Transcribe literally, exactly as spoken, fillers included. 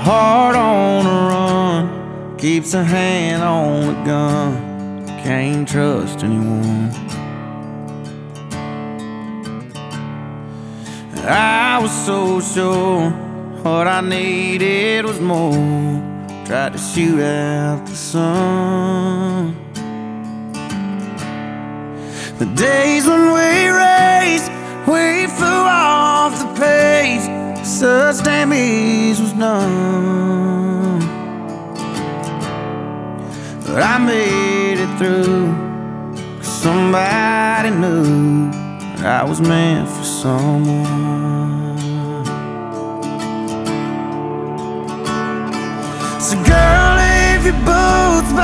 heart on the run, keeps a hand on the gun, can't trust anyone. I was so sure what I needed was more, tried to shoot out the sun. The days when we raced, we flew off the pace, such damage was done. But I made it through, 'cause somebody knew that I was meant for someone. So girl, if you both